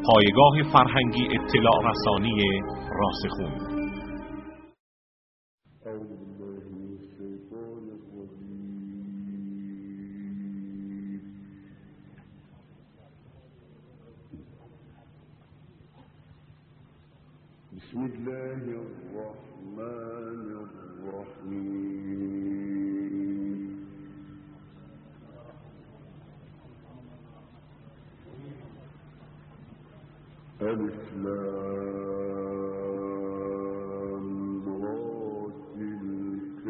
پایگاه فرهنگی اطلاع رسانی راسخون. بسم الله الرحمن الرحيم. ألف لام را تلك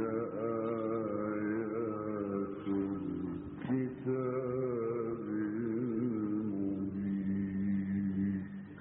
آيات الكتاب المبين.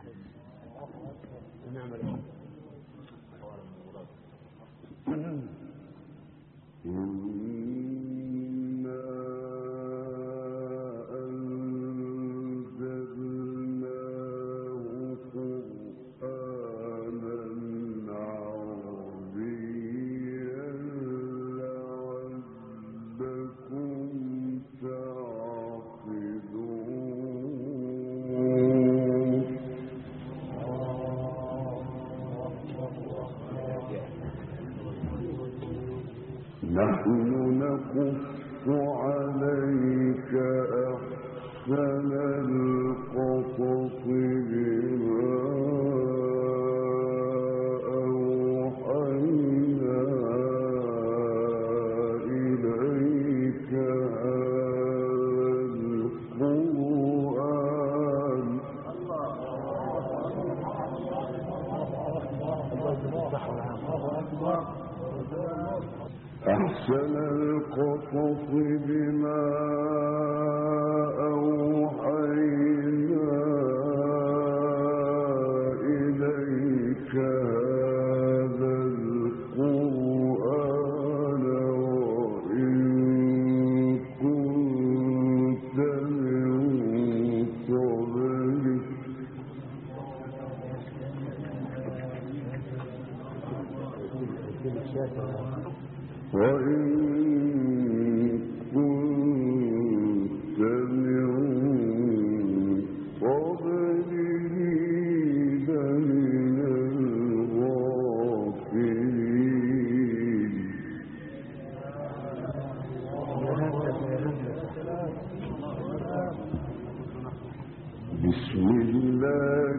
نحن نقص عليك أحسن القصص بما أوحينا إليك القرآن. أحسن القصص بما أوحينا إليك هذا القرآن وإن كنت من قبله لمن الغافلين. بسم الله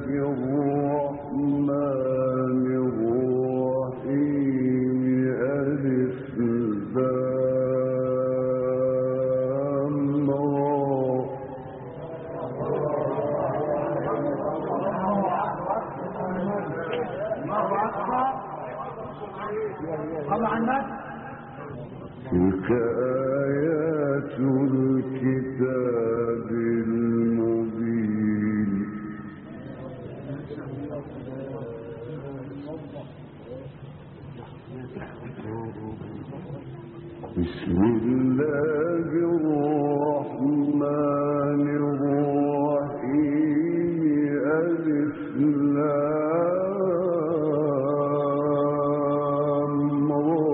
الرحمن الرحيم. ألف لام را تلك آيات الكتاب المبين. بسم الله الرحمن الرحيم. ألف لام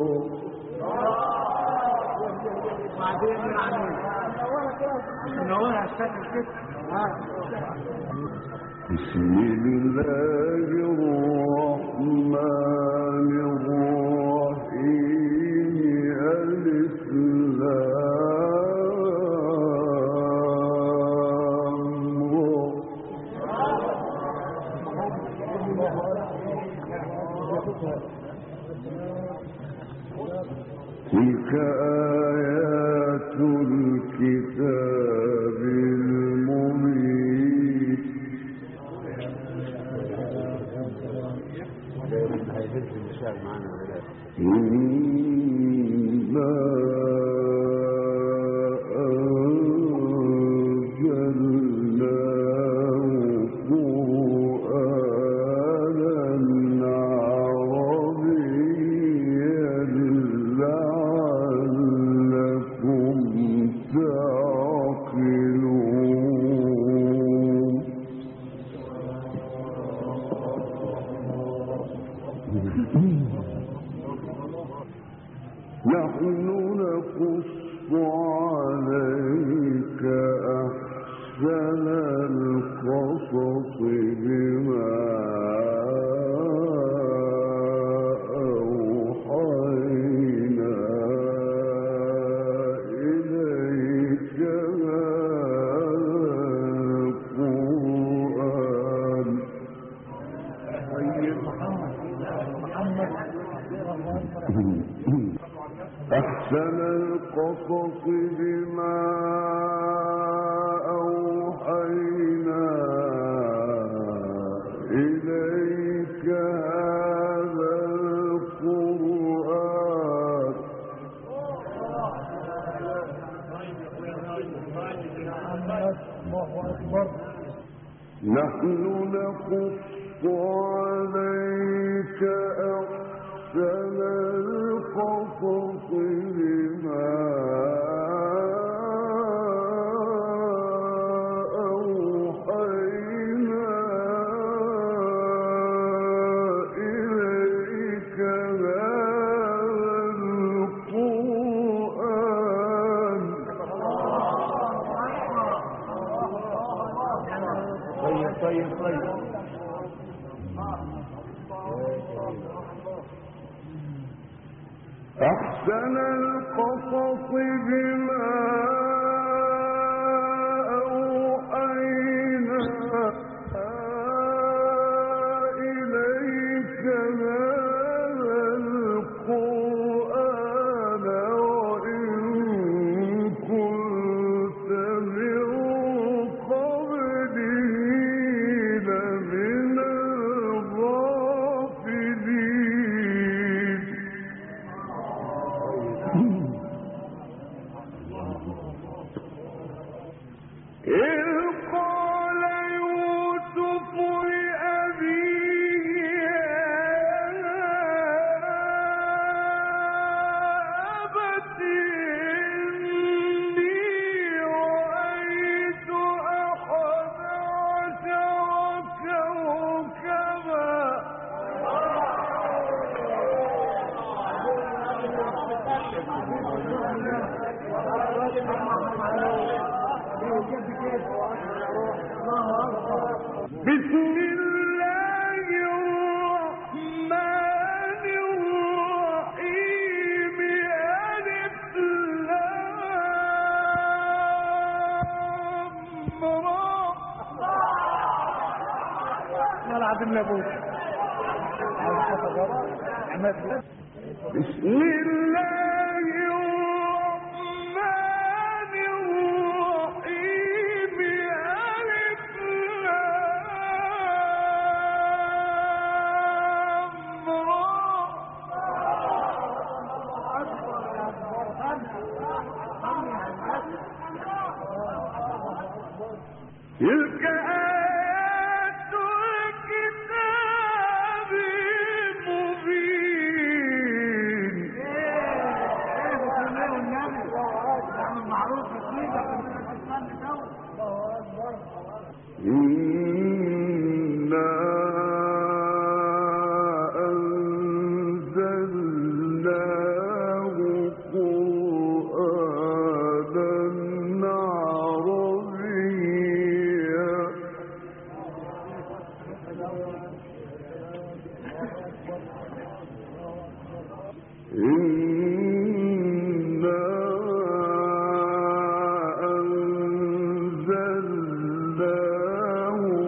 بسم الله الرحمن الرحيم. ألف تلك آيات الكتاب المبين. إنا أنزلناه قرآنا عربيا لعلكم تعقلون. نحن نقص عليك أحسن القصص بما أوحينا إليك أحسن القصص بما أوحينا إليك هذا القرآن نحن نقص عليك أحسن القصص بما أوحينا إليك هذا القرآن طيب أحسن القصص بما أوحينا إليك هذا القرآن وإن كنت من قبله لمن الغافلين إذ قال يوسف لأبيه يا أبت إني رأيت أحد عشر كوكبا بسم الله الرحمن الرحيم ألف لام را نلعب النبوت بسم الله الرحمن الرحيم ألف لام را تلك آيات الكتاب المبين إنا أنزلناه قرآنا عربيا إنا أنزلناه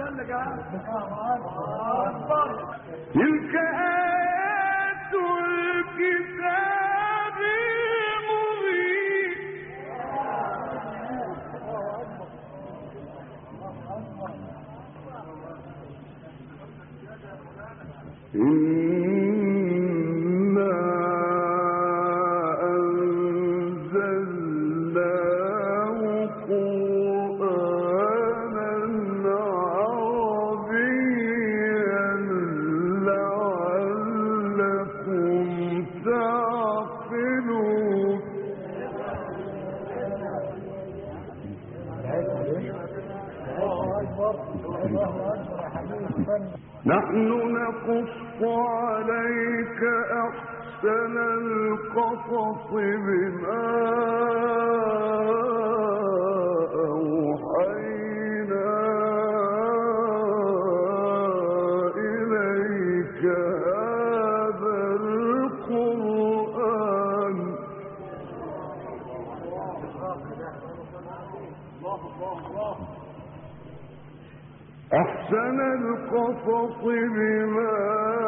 تلك آيات الكتاب المبين إنا أنزلناه قرآنا عربيا لعلكم تعقلون نحن نقص عليك أحسن القصص بما أوحينا إليك هذا القرآن أحسن القصص بما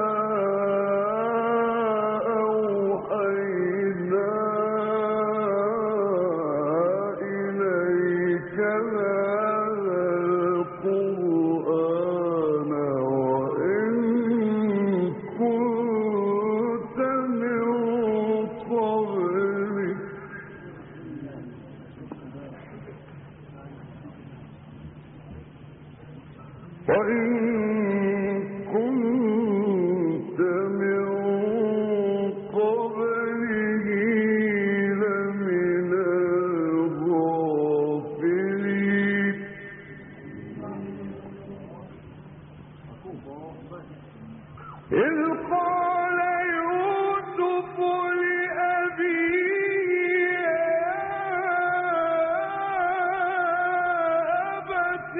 أوحينا إليك هذا القرآن وإن كنت من قبله لمن الغافلين إذ قال يوسف لأبيه يا أبت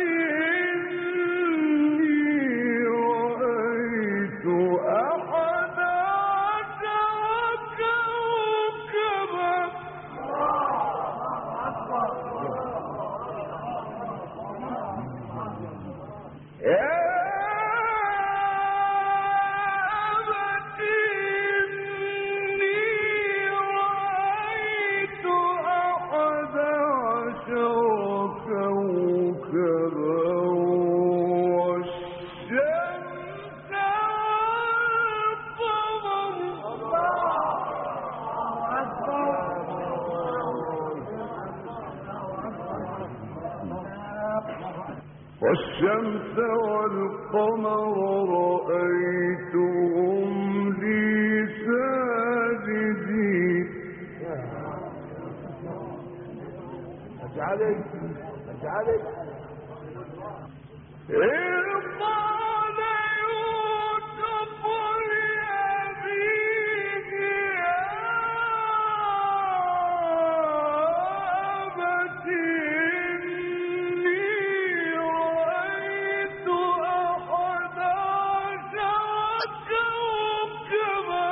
والشمس والقمر رأيتهم لي ساجدين اجعلك إذ قال يوسف لأبيه يا أبت إني رأيت أحد عشر كوكبا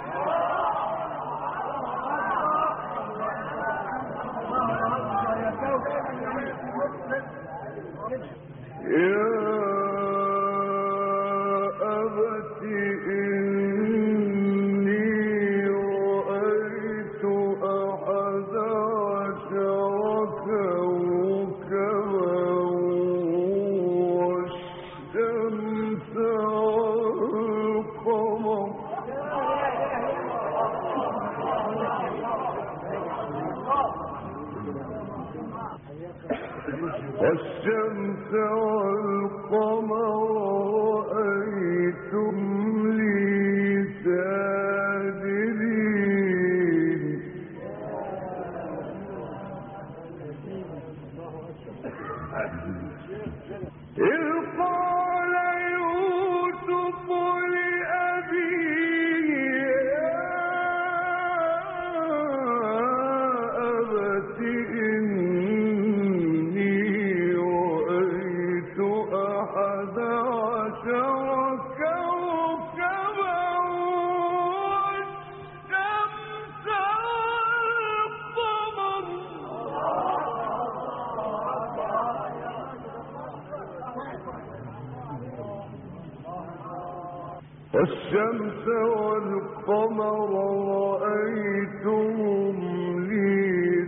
يا أبت إني رأيت أحد عشر كوكبا والشمس والقمر والشمس والقمر رأيتم لي ساجدين إذ قال يوسف لأبيه يا أبت إني رأيت أحد عشر كوكبا والشمس والقمر والشمس والقمر رأيتهم لي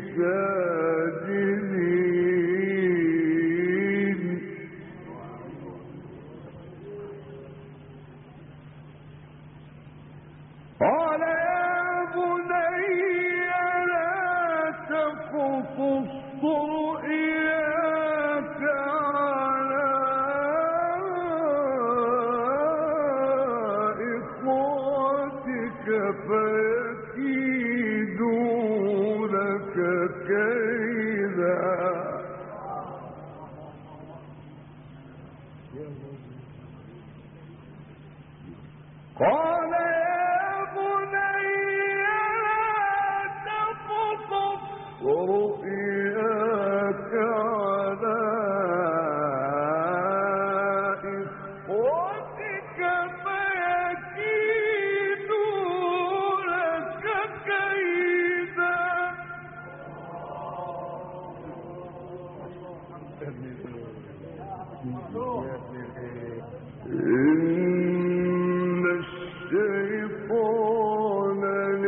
ساجدين قال يا بني لا تقصص رؤياك على إخوتك فيكيدوا لك كيدا قال يا بني لا تقصص رؤياك على إخوتك فيكيدوا لك كيدا إن الشيطان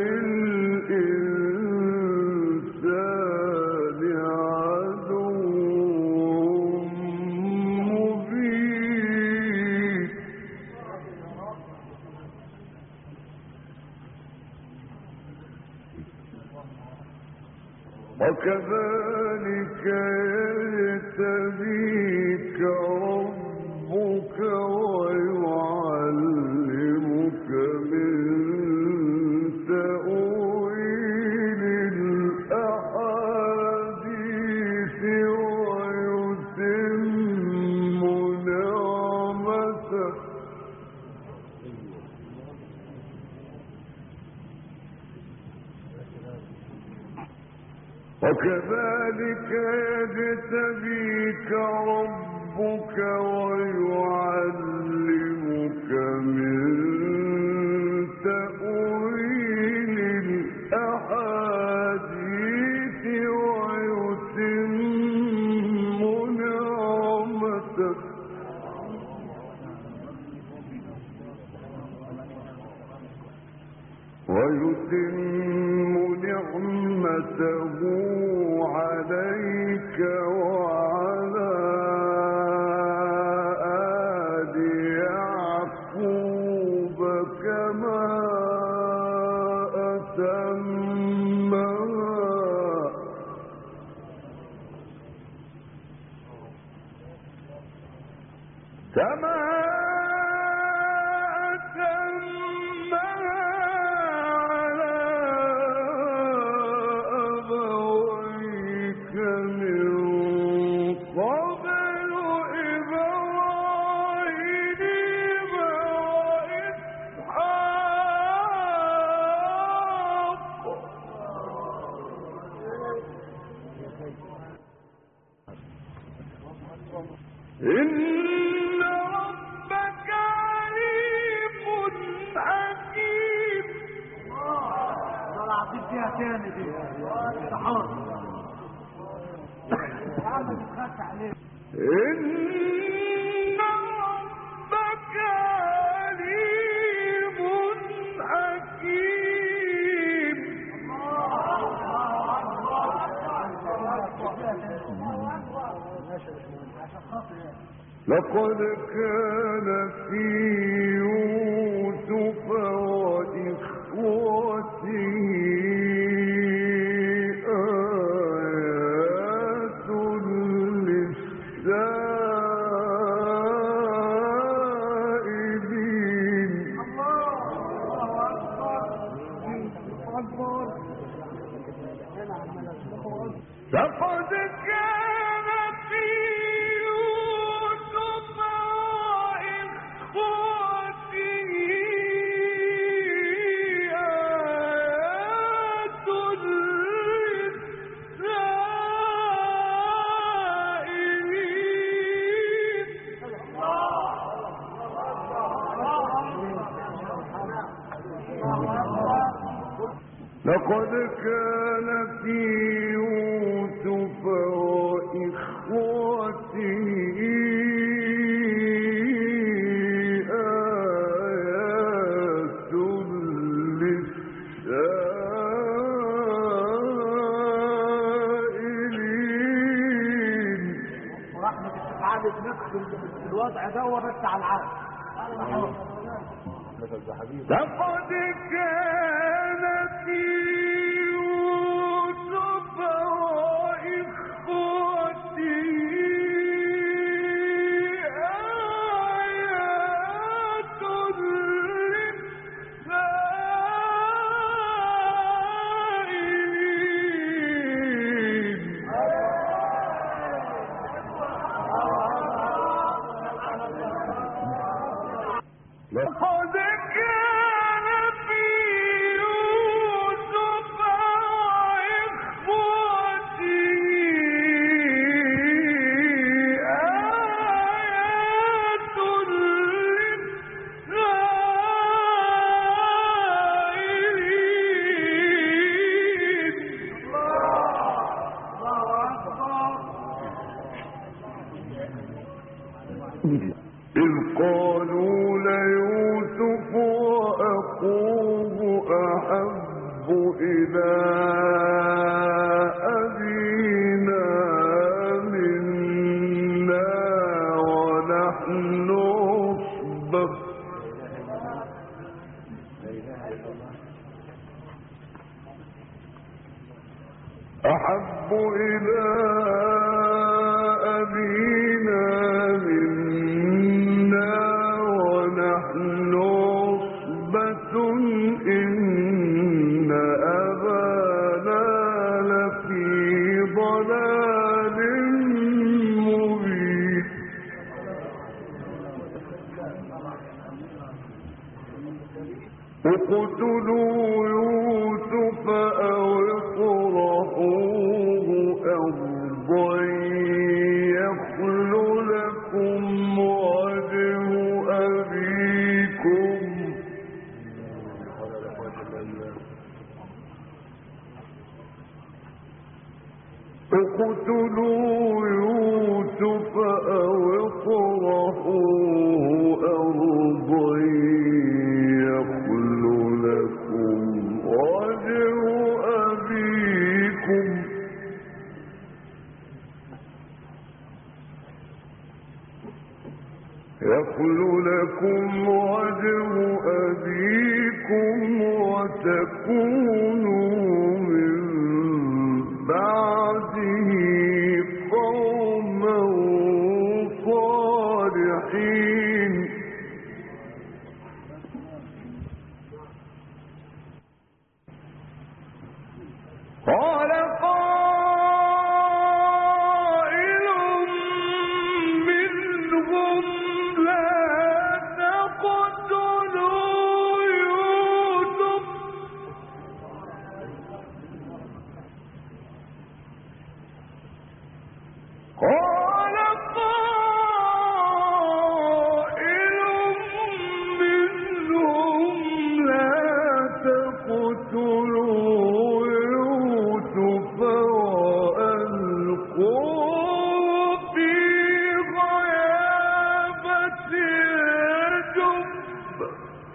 للإنسان عدو مبين وكذلك يجتبيك ربك ويعلمك من تأويل الأحاديث ويتم نعمته وكذلك يجتبيك ربك ويعلمك من تأويل الأحاديث ويتم نعمته عليك وعلى آل يعقوب كما إن ربك عليم حكيم. طلع عطيك فيها تاني دي استحاض عامل تخاف عليك. إن ربك عليم حكيم. لقد كان في يوسف وإخوته آيات للسائلين. لقد كان في يوسف وإخوته آيات للسائلين. لقد كان في يوسف وإخوته آيات عالج نفس الوضع ده بس على العالم. لقد كان في يوسف وإخوته آيات للسائلين. لقد كان في يوسف وإخوته آيات للسائلين. إذ قالوا ليوسف وأخوه أحب إلى أبينا منا ونحن عصبة أحب إلى أبينا منا ونحن عصبة إن أبانا لفي ضلال مبين. اقتلوا يوسف أو اطرحوه أرضا يخل لكم وجه أبيكم اقتلوا يوسف أو اطرحوه أرضا يخل لكم وجه أبيكم وتكونوا من بعده قوما صالحين. قال قائل منهم لا تقتلوا يوسف قال قائل منهم لا تقتلوا يوسف وألقوه في غيابة الجب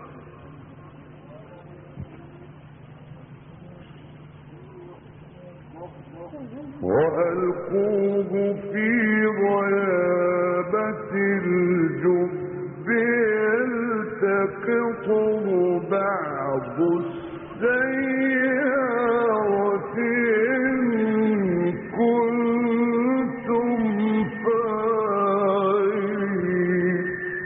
يلتقطه بعض السيارة إن كنتم فاعلين.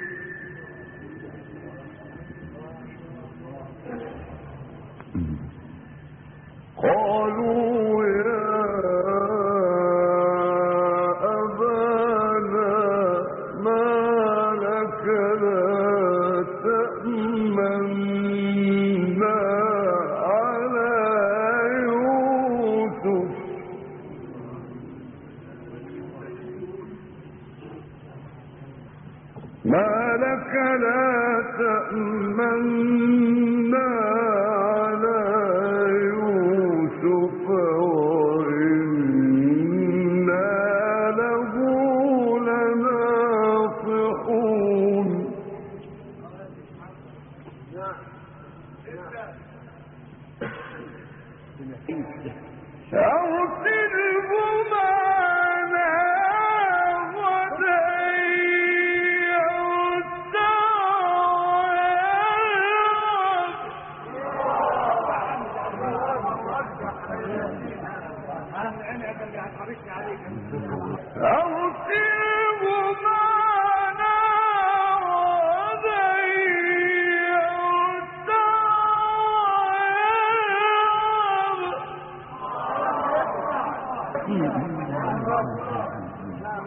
قالوا يا أبانا ما لك لا تأمنا على يوسف ما لك لا تأمنا على يوسف وإنا له لناصحون. أرسله معنا غدا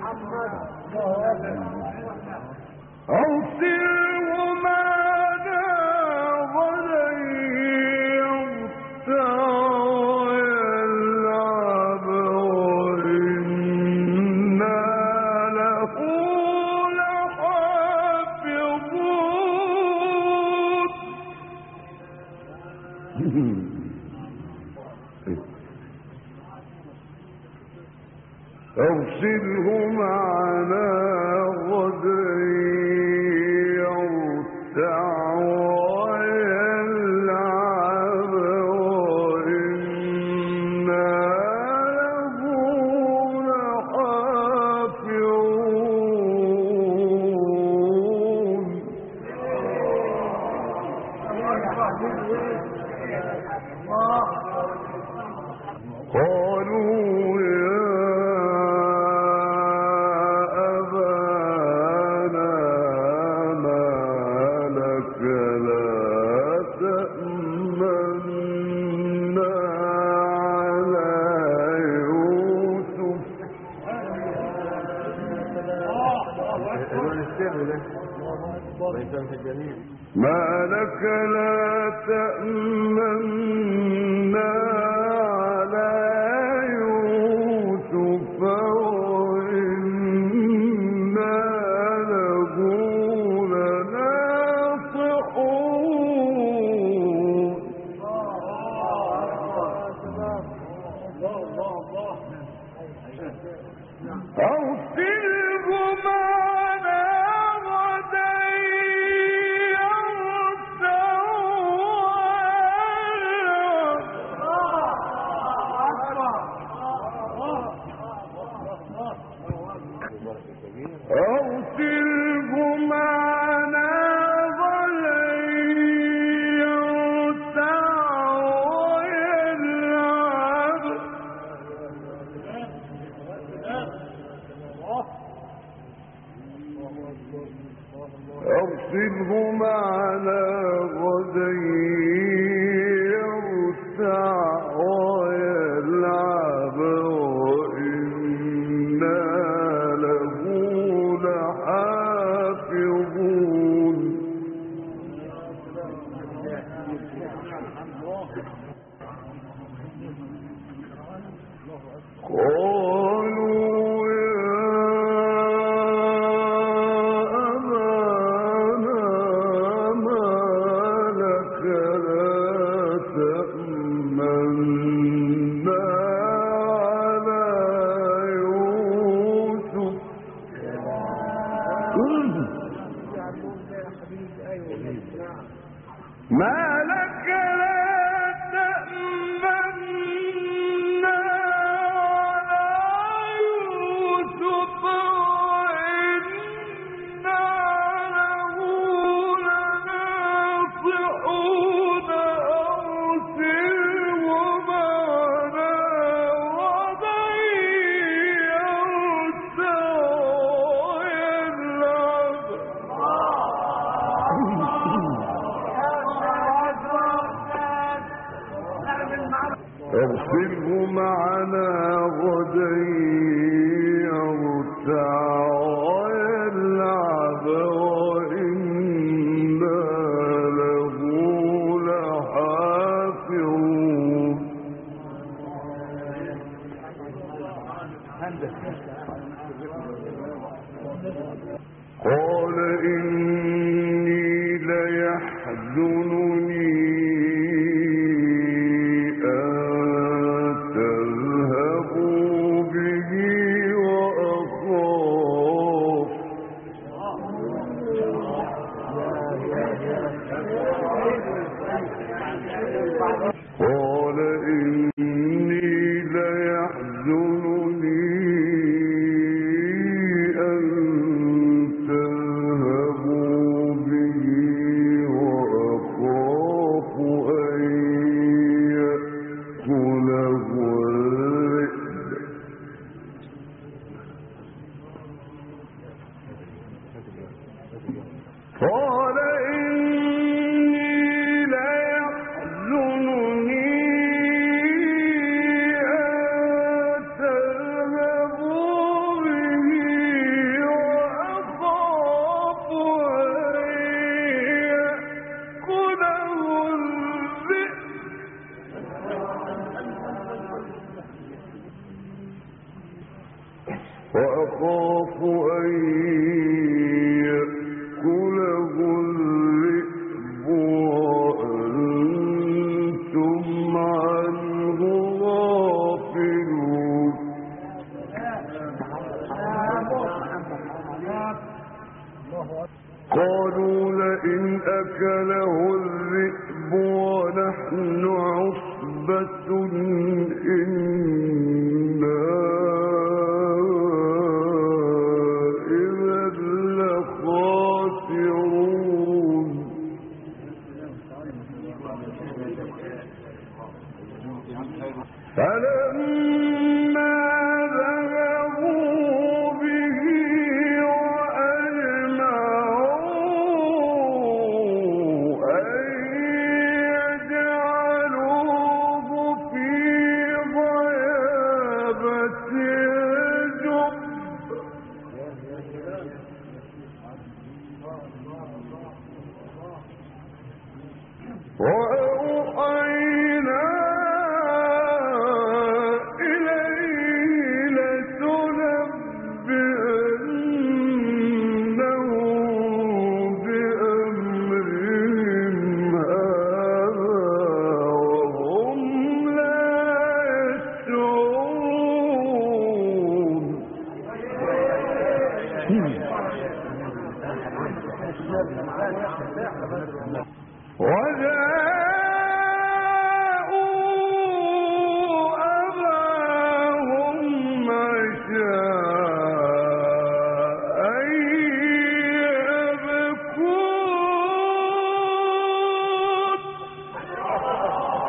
أرسله معنا غدا يرتع ويلعب وإنا له لحافظون. أرسله معنا غدا يرتع ويلعب وإنا له لحافظون. قالوا يا أبانا ما لك لا تأمنا على يوسف ما لك لا تأمنا على يوسف وإنا له لناصحون. أرسله معنا غدا يرتع أرسله معنا غدا يرتع ويلعب أرسله معنا غدا يرتع ويلعب وإنا له لحافظون. قالوا يا أبانا ما لك لا تأمنا على يوسف ما لك لا تأمنا على يوسف وإنا له لناصحون. أرسله معنا غدا يرتع ويلعب أرسله معنا غدا يرتع ويلعب وإنا له لحافظون. قال إني ليحزنني أن تذهب أخاف أن يأكله الذئب وأنتم عنه غافلون قالوا لئن أكله الذئب ونحن عصبة إنا إذا لخاسرون فلما ذهبوا به وأجمعوا أن يجعلوه في غيابة الجب وأوحينا إليه لتنبئنهم بأمرهم هذا وهم لا يشعرون وجاءوا أباهم عشاء يبكون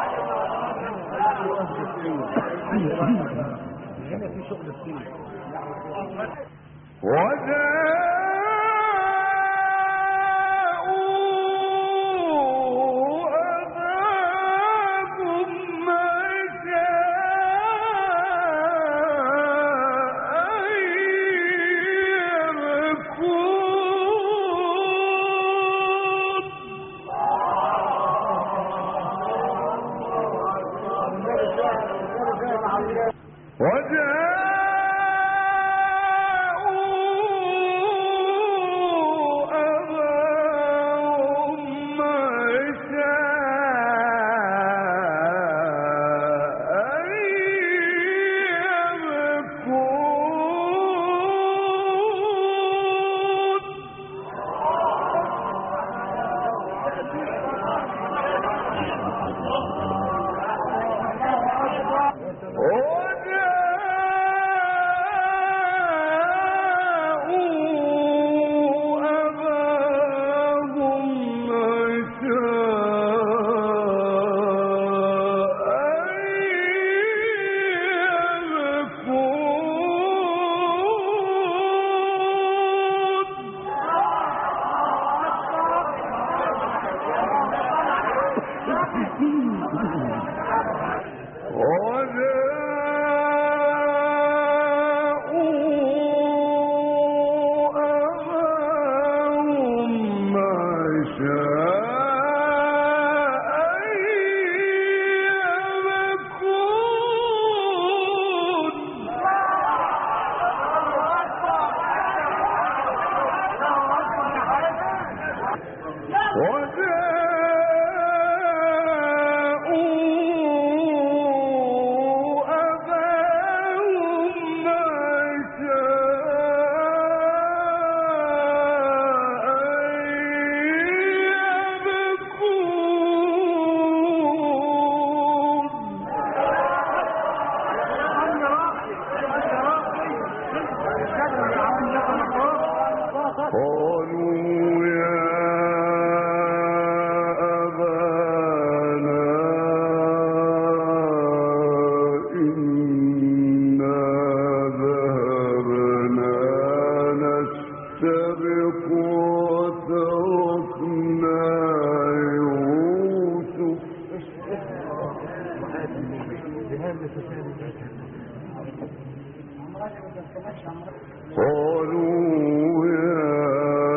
قالوا يا أبانا إنا ذهبنا وتركنا يوسف قالوا يا أبانا إنا ذهبنا نستبق وتركنا يوسف قالوا يا أبانا إنا ذهبنا وتركنا يوسف قالوا يا أبانا إنا ذهبنا نستبق وتركنا يوسف قالوا يا أبانا إنا ذهبنا وتركنا يوسف قالوا يا أبانا إنا ذهبنا وتركنا يوسف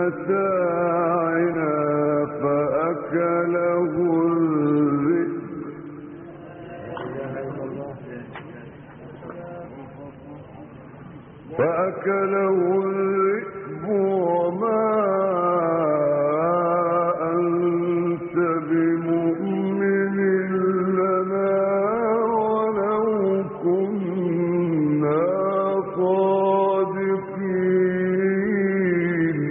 متاعنا فأكله الذئب وما أنت بمؤمن لنا ولو كنا صادقين.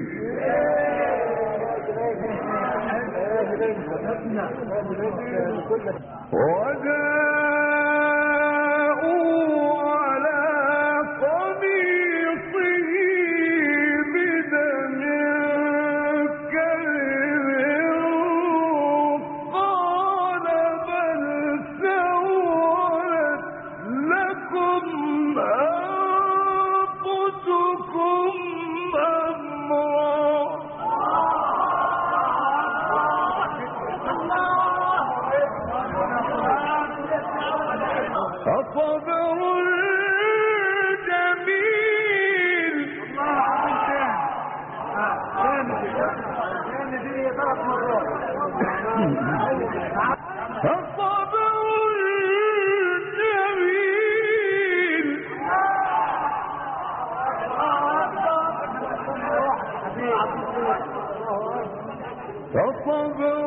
صبر